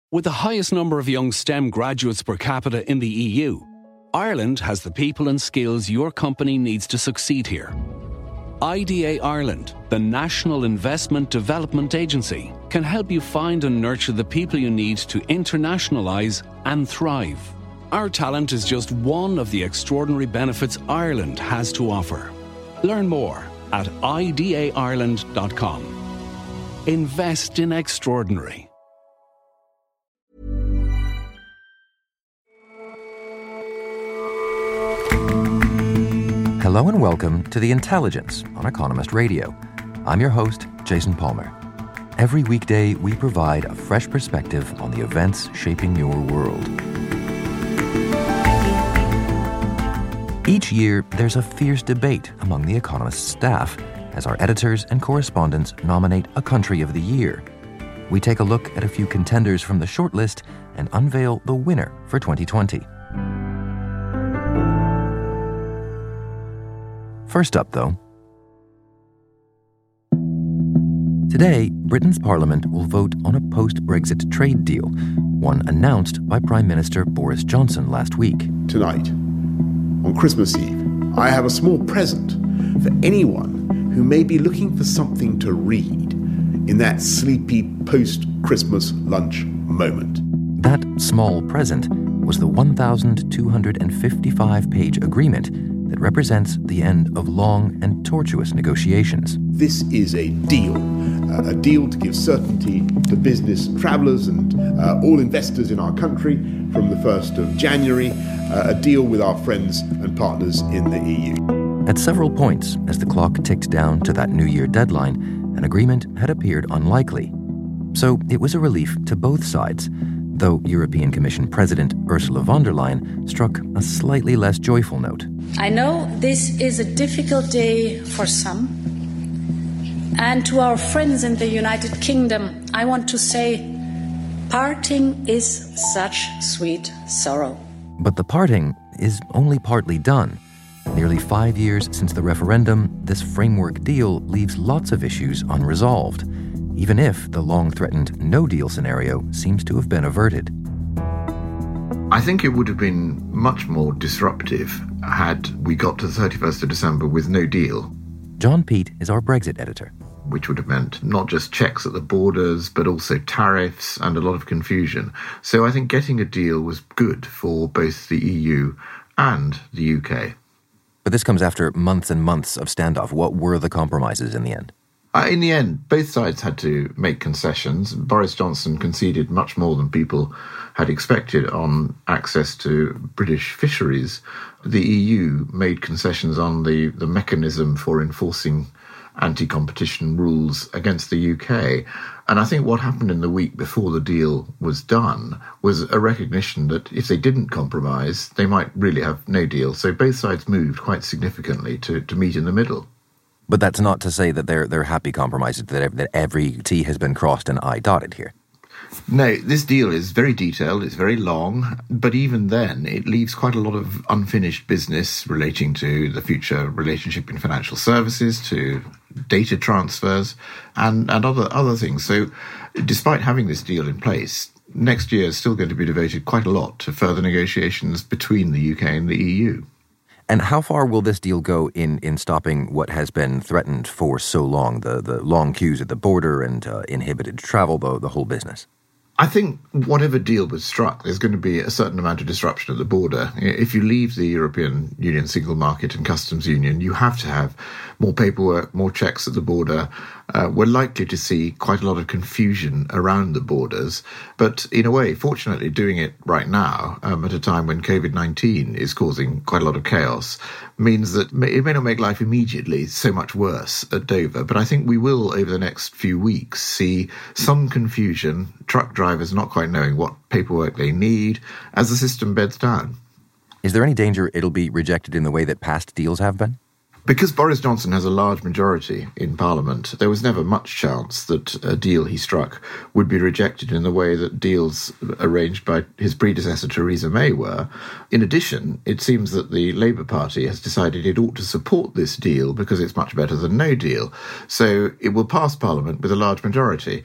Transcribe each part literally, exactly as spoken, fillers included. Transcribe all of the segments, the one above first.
With the highest number of young STEM graduates per capita in the E U, Ireland has the people and skills your company needs to succeed here. I D A Ireland, the National Investment Development Agency, can help you find and nurture the people you need to internationalise and thrive. Our talent is just one of the extraordinary benefits Ireland has to offer. Learn more at I D A Ireland dot com. Invest in extraordinary. Hello and welcome to The Intelligence on Economist Radio. I'm your host, Jason Palmer. Every weekday, we provide a fresh perspective on the events shaping your world. Each year, there's a fierce debate among The Economist staff as our editors and correspondents nominate a country of the year. We take a look at a few contenders from the shortlist and unveil the winner for twenty twenty. First up, though. Today, Britain's Parliament will vote on a post-Brexit trade deal, one announced by Prime Minister Boris Johnson last week. Tonight, on Christmas Eve, I have a small present for anyone who may be looking for something to read in that sleepy post-Christmas lunch moment. That small present was the one thousand two hundred fifty-five page agreement that represents the end of long and tortuous negotiations. This is a deal, uh, a deal to give certainty to business travellers and uh, all investors in our country from the first of January, uh, a deal with our friends and partners in the E U. At several points, as the clock ticked down to that New Year deadline, an agreement had appeared unlikely. So it was a relief to both sides, though European Commission President Ursula von der Leyen struck a slightly less joyful note. I know this is a difficult day for some, and to our friends in the United Kingdom, I want to say, parting is such sweet sorrow. But the parting is only partly done. Nearly five years since the referendum, this framework deal leaves lots of issues unresolved, even if the long-threatened no-deal scenario seems to have been averted. I think it would have been much more disruptive had we got to the thirty-first of December with no deal. John Peet is our Brexit editor. Which would have meant not just checks at the borders, but also tariffs and a lot of confusion. So I think getting a deal was good for both the E U and the U K. But this comes after months and months of standoff. What were the compromises in the end? Uh, in the end, both sides had to make concessions. Boris Johnson conceded much more than people had expected on access to British fisheries. The E U made concessions on the, the mechanism for enforcing anti-competition rules against the U K. And I think what happened in the week before the deal was done was a recognition that if they didn't compromise, they might really have no deal. So both sides moved quite significantly to, to meet in the middle. But that's not to say that they're they're happy compromises, that, that every T has been crossed and I dotted here. No, this deal is very detailed, it's very long, but even then it leaves quite a lot of unfinished business relating to the future relationship in financial services, to data transfers, and, and other, other things. So despite having this deal in place, next year is still going to be devoted quite a lot to further negotiations between the U K and the E U. And how far will this deal go in, in stopping what has been threatened for so long, the, the long queues at the border and uh, inhibited travel, the, the whole business? I think whatever deal was struck, there's going to be a certain amount of disruption at the border. If you leave the European Union single market and customs union, you have to have more paperwork, more checks at the border. Uh, we're likely to see quite a lot of confusion around the borders. But in a way, fortunately, doing it right now, um, at a time when COVID nineteen is causing quite a lot of chaos, means that it may not make life immediately so much worse at Dover. But I think we will, over the next few weeks, see some confusion, truck drivers not quite knowing what paperwork they need as the system beds down. Is there any danger it'll be rejected in the way that past deals have been? Because Boris Johnson has a large majority in Parliament, there was never much chance that a deal he struck would be rejected in the way that deals arranged by his predecessor Theresa May were. In addition, it seems that the Labour Party has decided it ought to support this deal because it's much better than no deal. So it will pass Parliament with a large majority.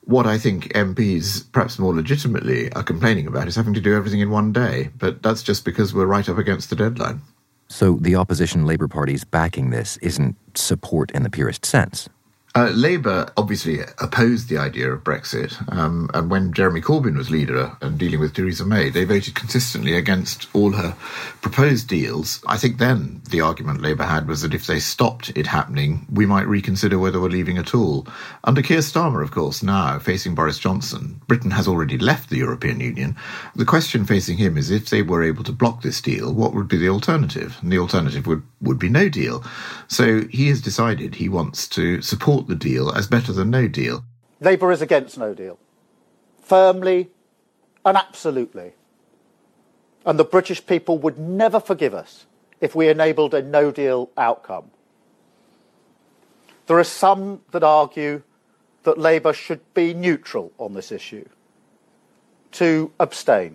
What I think M Ps, perhaps more legitimately, are complaining about is having to do everything in one day. But that's just because we're right up against the deadline. So the opposition Labour Party's backing this isn't support in the purest sense. Uh, Labour obviously opposed the idea of Brexit, um, and when Jeremy Corbyn was leader and dealing with Theresa May, they voted consistently against all her proposed deals. I think then the argument Labour had was that if they stopped it happening, we might reconsider whether we're leaving at all. Under Keir Starmer, of course, now facing Boris Johnson, Britain has already left the European Union. The question facing him is if they were able to block this deal, what would be the alternative? And the alternative would, would be no deal. So he has decided he wants to support the deal as better than no deal. Labour is against no deal, firmly and absolutely. And the British people would never forgive us if we enabled a no deal outcome. There are some that argue that Labour should be neutral on this issue, to abstain.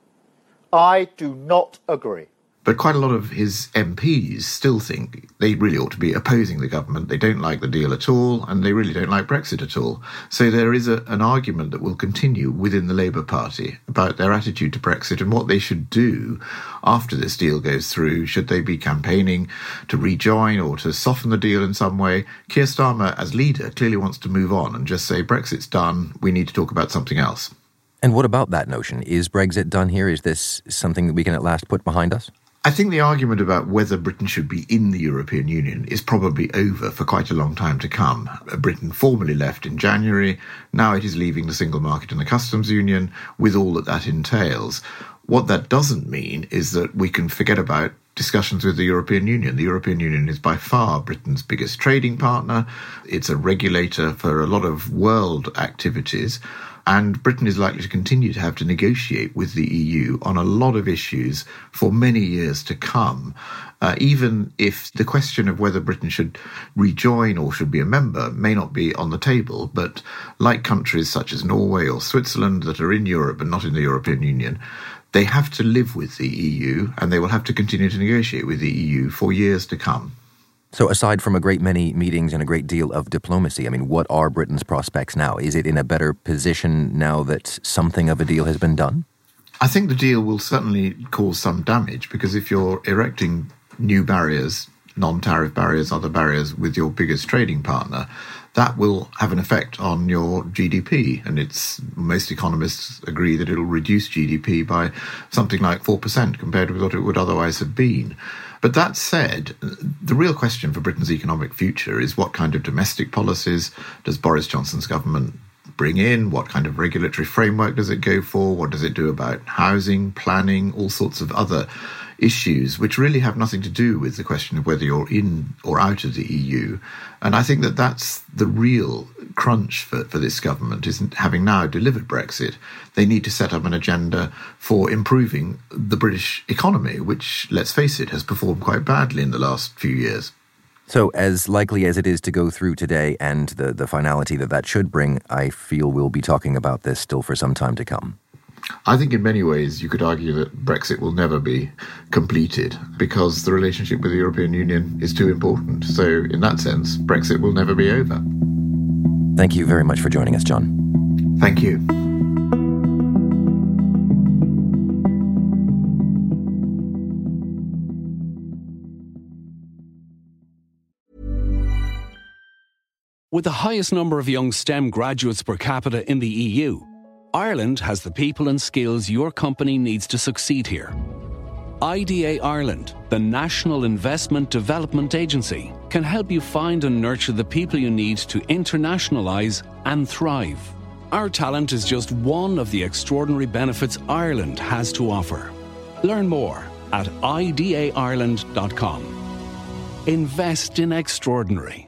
I do not agree. But quite a lot of his M Ps still think they really ought to be opposing the government. They don't like the deal at all, and they really don't like Brexit at all. So there is a, an argument that will continue within the Labour Party about their attitude to Brexit and what they should do after this deal goes through. Should they be campaigning to rejoin or to soften the deal in some way? Keir Starmer, as leader, clearly wants to move on and just say, Brexit's done, we need to talk about something else. And what about that notion? Is Brexit done here? Is this something that we can at last put behind us? I think the argument about whether Britain should be in the European Union is probably over for quite a long time to come. Britain formally left in January. Now it is leaving the single market and the customs union with all that that entails. What that doesn't mean is that we can forget about discussions with the European Union. The European Union is by far Britain's biggest trading partner. It's a regulator for a lot of world activities. And Britain is likely to continue to have to negotiate with the E U on a lot of issues for many years to come, uh, even if the question of whether Britain should rejoin or should be a member may not be on the table. But like countries such as Norway or Switzerland that are in Europe but not in the European Union, they have to live with the E U and they will have to continue to negotiate with the E U for years to come. So aside from a great many meetings and a great deal of diplomacy, I mean, what are Britain's prospects now? Is it in a better position now that something of a deal has been done? I think the deal will certainly cause some damage because if you're erecting new barriers, non-tariff barriers, other barriers with your biggest trading partner, that will have an effect on your G D P. And it's most economists agree that it'll reduce G D P by something like four percent compared with what it would otherwise have been. But that said, the real question for Britain's economic future is what kind of domestic policies does Boris Johnson's government bring in? What kind of regulatory framework does it go for? What does it do about housing, planning, all sorts of other issues which really have nothing to do with the question of whether you're in or out of the E U. And I think that that's the real crunch for, for this government, is having now delivered Brexit, they need to set up an agenda for improving the British economy, which, let's face it, has performed quite badly in the last few years. So as likely as it is to go through today and the, the finality that that should bring, I feel we'll be talking about this still for some time to come. I think in many ways you could argue that Brexit will never be completed because the relationship with the European Union is too important. So in that sense, Brexit will never be over. Thank you very much for joining us, John. Thank you. With the highest number of young STEM graduates per capita in the E U, Ireland has the people and skills your company needs to succeed here. I D A Ireland, the National Investment Development Agency, can help you find and nurture the people you need to internationalise and thrive. Our talent is just one of the extraordinary benefits Ireland has to offer. Learn more at I D A Ireland dot com. Invest in extraordinary.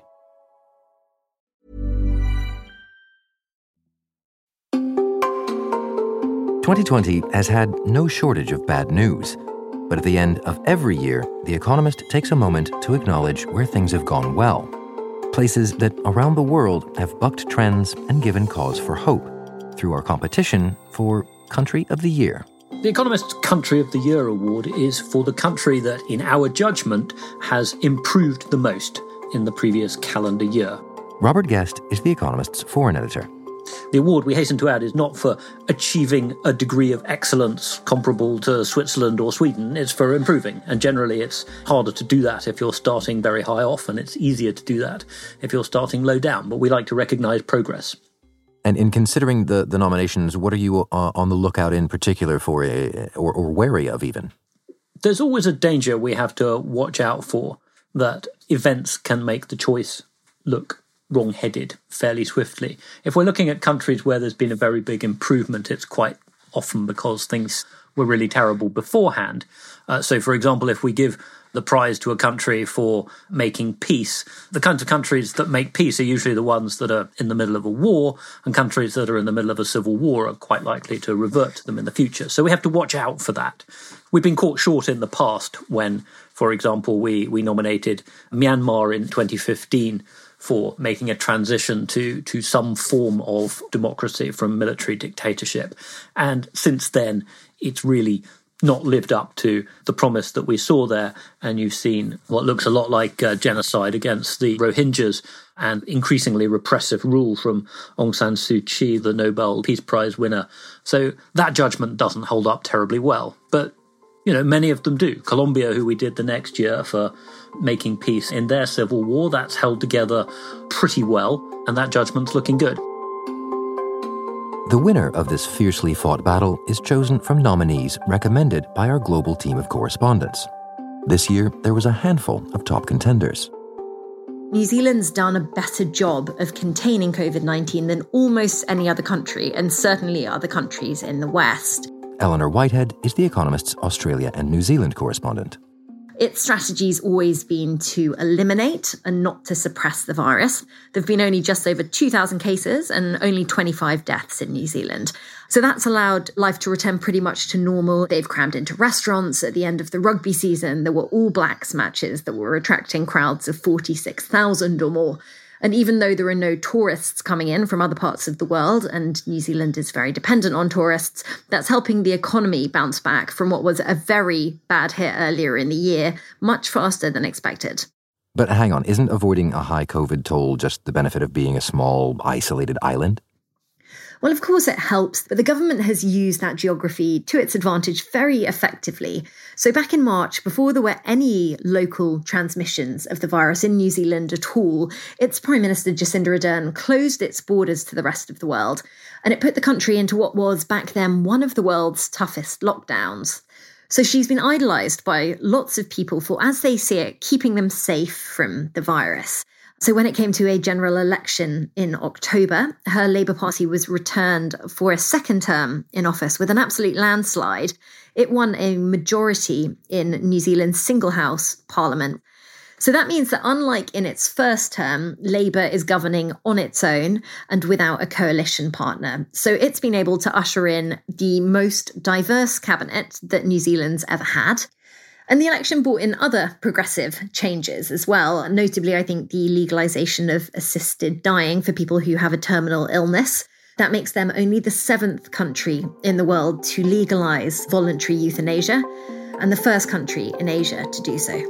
twenty twenty has had no shortage of bad news. But at the end of every year, The Economist takes a moment to acknowledge where things have gone well. Places that around the world have bucked trends and given cause for hope through our competition for Country of the Year. The Economist's Country of the Year award is for the country that, in our judgment, has improved the most in the previous calendar year. Robert Guest is The Economist's foreign editor. The award, we hasten to add, is not for achieving a degree of excellence comparable to Switzerland or Sweden. It's for improving. And generally, it's harder to do that if you're starting very high off, and it's easier to do that if you're starting low down. But we like to recognise progress. And in considering the, the nominations, what are you uh, on the lookout in particular for, uh, or, or wary of even? There's always a danger we have to watch out for, that events can make the choice look wrong-headed fairly swiftly. If we're looking at countries where there's been a very big improvement, it's quite often because things were really terrible beforehand. Uh, so, for example, if we give the prize to a country for making peace, the kinds of countries that make peace are usually the ones that are in the middle of a war, and countries that are in the middle of a civil war are quite likely to revert to them in the future. So we have to watch out for that. We've been caught short in the past when, for example, we, we nominated Myanmar in twenty fifteen for making a transition to, to some form of democracy from military dictatorship. And since then, it's really not lived up to the promise that we saw there. And you've seen what looks a lot like uh, genocide against the Rohingyas and increasingly repressive rule from Aung San Suu Kyi, the Nobel Peace Prize winner. So that judgment doesn't hold up terribly well. But, you know, many of them do. Colombia, who we did the next year for making peace in their civil war, that's held together pretty well, and that judgment's looking good. The winner of this fiercely fought battle is chosen from nominees recommended by our global team of correspondents. This year, there was a handful of top contenders. New Zealand's done a better job of containing covid nineteen than almost any other country, and certainly other countries in the West. Eleanor Whitehead is The Economist's Australia and New Zealand correspondent. Its strategy's always been to eliminate and not to suppress the virus. There have been only just over two thousand cases and only twenty-five deaths in New Zealand. So that's allowed life to return pretty much to normal. They've crammed into restaurants. At the end of the rugby season, there were All Blacks matches that were attracting crowds of forty-six thousand or more. And even though there are no tourists coming in from other parts of the world, and New Zealand is very dependent on tourists, that's helping the economy bounce back from what was a very bad hit earlier in the year, much faster than expected. But hang on, isn't avoiding a high COVID toll just the benefit of being a small, isolated island? Well, of course it helps, but the government has used that geography to its advantage very effectively. So back in March, before there were any local transmissions of the virus in New Zealand at all, its Prime Minister Jacinda Ardern closed its borders to the rest of the world, and it put the country into what was back then one of the world's toughest lockdowns. So she's been idolised by lots of people for, as they see it, keeping them safe from the virus. So when it came to a general election in October, her Labour Party was returned for a second term in office with an absolute landslide. It won a majority in New Zealand's single-house parliament. So that means that unlike in its first term, Labour is governing on its own and without a coalition partner. So it's been able to usher in the most diverse cabinet that New Zealand's ever had. And the election brought in other progressive changes as well. Notably, I think the legalisation of assisted dying for people who have a terminal illness. That makes them only the seventh country in the world to legalise voluntary euthanasia, and the first country in Asia to do so.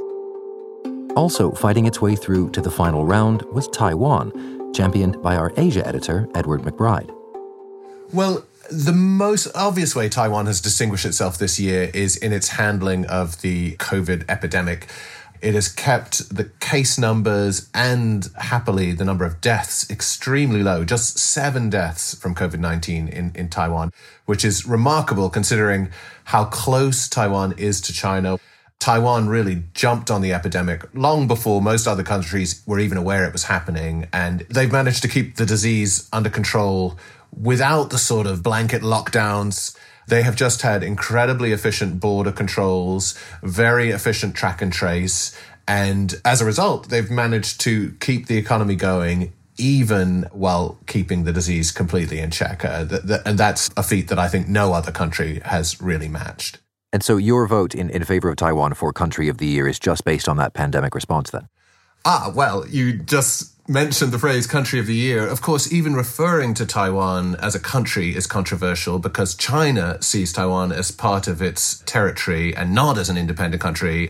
Also fighting its way through to the final round was Taiwan, championed by our Asia editor, Edward McBride. Well, the most obvious way Taiwan has distinguished itself this year is in its handling of the COVID epidemic. It has kept the case numbers and, happily, the number of deaths extremely low. Just seven deaths from COVID nineteen in, in Taiwan, which is remarkable considering how close Taiwan is to China. Taiwan really jumped on the epidemic long before most other countries were even aware it was happening. And they've managed to keep the disease under control without the sort of blanket lockdowns. They have just had incredibly efficient border controls, very efficient track and trace. And as a result, they've managed to keep the economy going even while keeping the disease completely in check. Uh, th- th- and that's a feat that I think no other country has really matched. And so your vote in, in favor of Taiwan for Country of the Year is just based on that pandemic response then? Ah, well, you just mentioned the phrase country of the year. Of course, even referring to Taiwan as a country is controversial because China sees Taiwan as part of its territory and not as an independent country.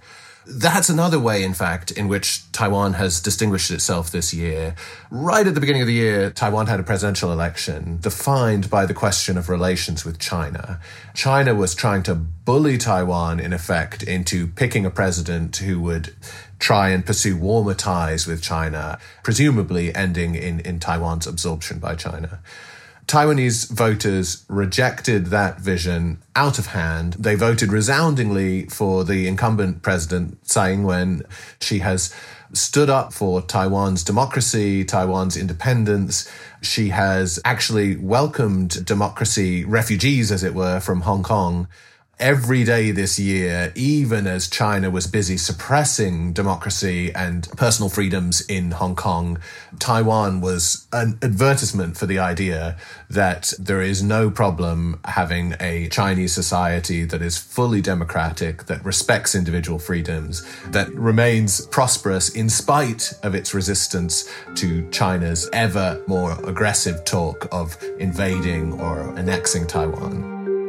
That's another way, in fact, in which Taiwan has distinguished itself this year. Right at the beginning of the year, Taiwan had a presidential election defined by the question of relations with China. China was trying to bully Taiwan, in effect, into picking a president who would try and pursue warmer ties with China, presumably ending in, in Taiwan's absorption by China. Taiwanese voters rejected that vision out of hand. They voted resoundingly for the incumbent president, Tsai Ing-wen. She has stood up for Taiwan's democracy, Taiwan's independence. She has actually welcomed democracy refugees, as it were, from Hong Kong. Every day this year, even as China was busy suppressing democracy and personal freedoms in Hong Kong, Taiwan was an advertisement for the idea that there is no problem having a Chinese society that is fully democratic, that respects individual freedoms, that remains prosperous in spite of its resistance to China's ever more aggressive talk of invading or annexing Taiwan.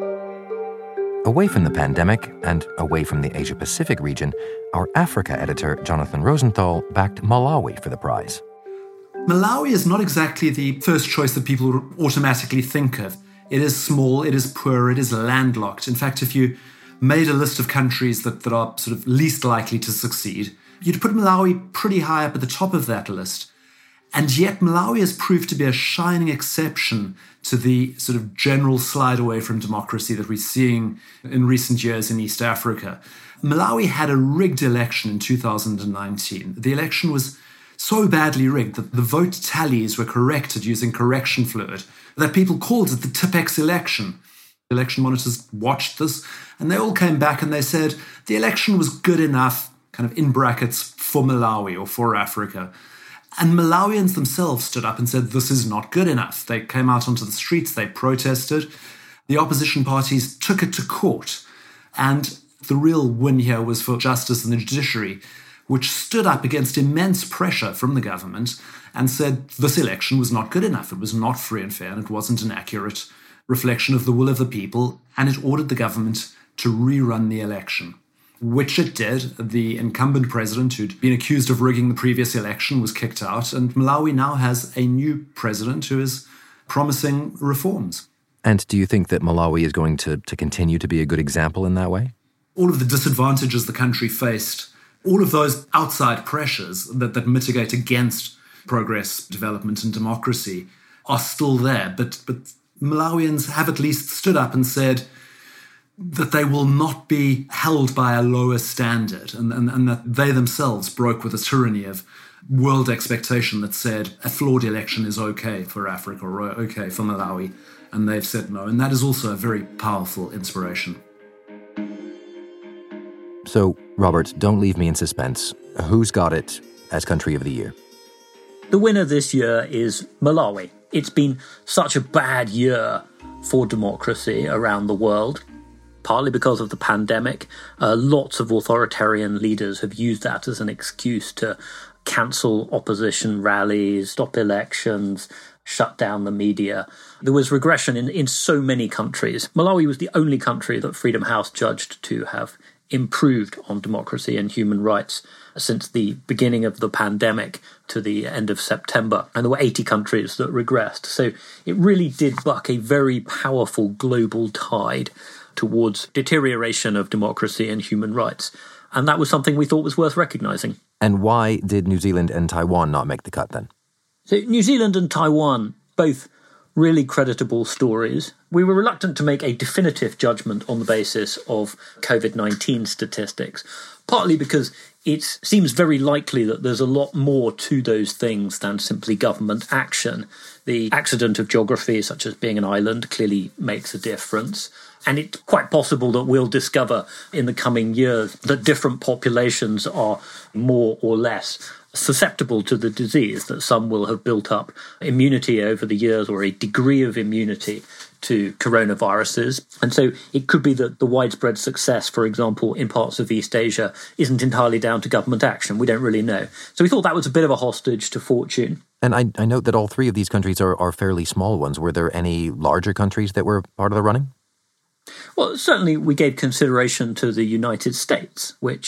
Away from the pandemic and away from the Asia-Pacific region, our Africa editor, Jonathan Rosenthal, backed Malawi for the prize. Malawi is not exactly the first choice that people automatically think of. It is small, it is poor, it is landlocked. In fact, if you made a list of countries that, that are sort of least likely to succeed, you'd put Malawi pretty high up at the top of that list. And yet Malawi has proved to be a shining exception to the sort of general slide away from democracy that we're seeing in recent years in East Africa. Malawi had a rigged election in two thousand nineteen. The election was so badly rigged that the vote tallies were corrected using correction fluid that people called it the Tipex election. Election monitors watched this and they all came back and they said the election was good enough, kind of in brackets, for Malawi or for Africa. And Malawians themselves stood up and said, this is not good enough. They came out onto the streets, they protested. The opposition parties took it to court. And the real win here was for justice and the judiciary, which stood up against immense pressure from the government and said this election was not good enough. It was not free and fair, and it wasn't an accurate reflection of the will of the people. And it ordered the government to rerun the election, which it did. The incumbent president, who'd been accused of rigging the previous election, was kicked out, and Malawi now has a new president who is promising reforms. And do you think that Malawi is going to, to continue to be a good example in that way? All of the disadvantages the country faced, all of those outside pressures that, that mitigate against progress, development, and democracy are still there. But, but Malawians have at least stood up and said that they will not be held by a lower standard, and, and, and that they themselves broke with the tyranny of world expectation that said a flawed election is okay for Africa or okay for Malawi, and they've said no. And that is also a very powerful inspiration. So, Robert, don't leave me in suspense. Who's got it as Country of the Year? The winner this year is Malawi. It's been such a bad year for democracy around the world. Partly because of the pandemic, uh, lots of authoritarian leaders have used that as an excuse to cancel opposition rallies, stop elections, shut down the media. There was regression in, in so many countries. Malawi was the only country that Freedom House judged to have improved on democracy and human rights since the beginning of the pandemic to the end of September. And there were eighty countries that regressed. So it really did buck a very powerful global tide towards deterioration of democracy and human rights. And that was something we thought was worth recognising. And why did New Zealand and Taiwan not make the cut then? So New Zealand and Taiwan, both really creditable stories. We were reluctant to make a definitive judgment on the basis of COVID nineteen statistics, partly because it seems very likely that there's a lot more to those things than simply government action. The accident of geography, such as being an island, clearly makes a difference. And it's quite possible that we'll discover in the coming years that different populations are more or less susceptible to the disease, that some will have built up immunity over the years or a degree of immunity to coronaviruses. And so it could be that the widespread success, for example, in parts of East Asia isn't entirely down to government action. We don't really know. So we thought that was a bit of a hostage to fortune. And I, I note that all three of these countries are, are fairly small ones. Were there any larger countries that were part of the running? Well, certainly we gave consideration to the United States, which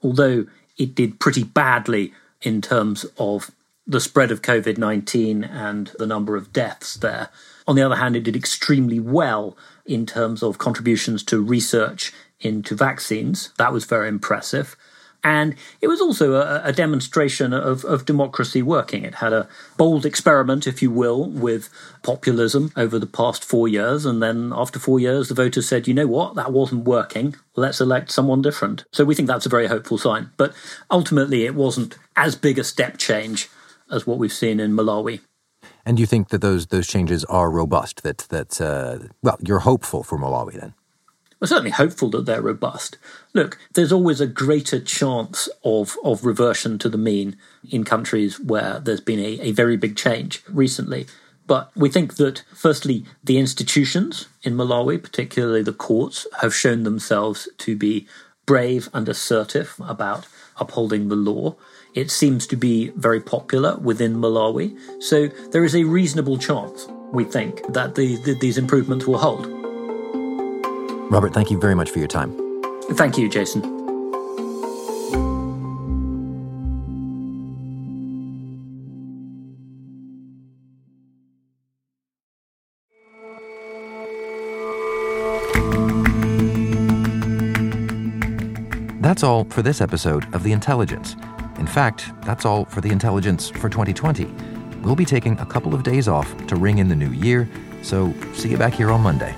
although it did pretty badly in terms of the spread of COVID nineteen and the number of deaths there. On the other hand, it did extremely well in terms of contributions to research into vaccines. That was very impressive. And it was also a, a demonstration of, of democracy working. It had a bold experiment, if you will, with populism over the past four years. And then after four years, the voters said, you know what, that wasn't working. Let's elect someone different. So we think that's a very hopeful sign. But ultimately, it wasn't as big a step change as what we've seen in Malawi. And you think that those those changes are robust, that, that uh, well, you're hopeful for Malawi then? We're certainly hopeful that they're robust. Look, there's always a greater chance of, of reversion to the mean in countries where there's been a, a very big change recently. But we think that, firstly, the institutions in Malawi, particularly the courts, have shown themselves to be brave and assertive about upholding the law. It seems to be very popular within Malawi. So there is a reasonable chance, we think, that the, the, these improvements will hold. Robert, thank you very much for your time. Thank you, Jason. That's all for this episode of The Intelligence. In fact, that's all for The Intelligence for twenty twenty. We'll be taking a couple of days off to ring in the new year, so see you back here on Monday.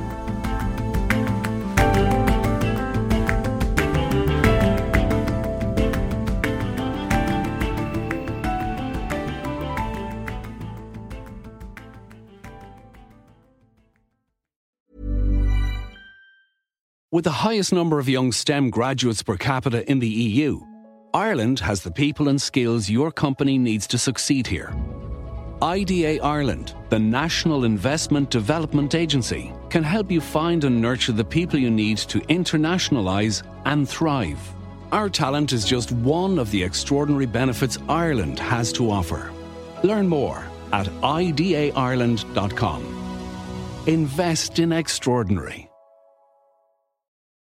With the highest number of young STEM graduates per capita in the E U, Ireland has the people and skills your company needs to succeed here. I D A Ireland, the National Investment Development Agency, can help you find and nurture the people you need to internationalise and thrive. Our talent is just one of the extraordinary benefits Ireland has to offer. Learn more at I D A Ireland dot com. Invest in extraordinary.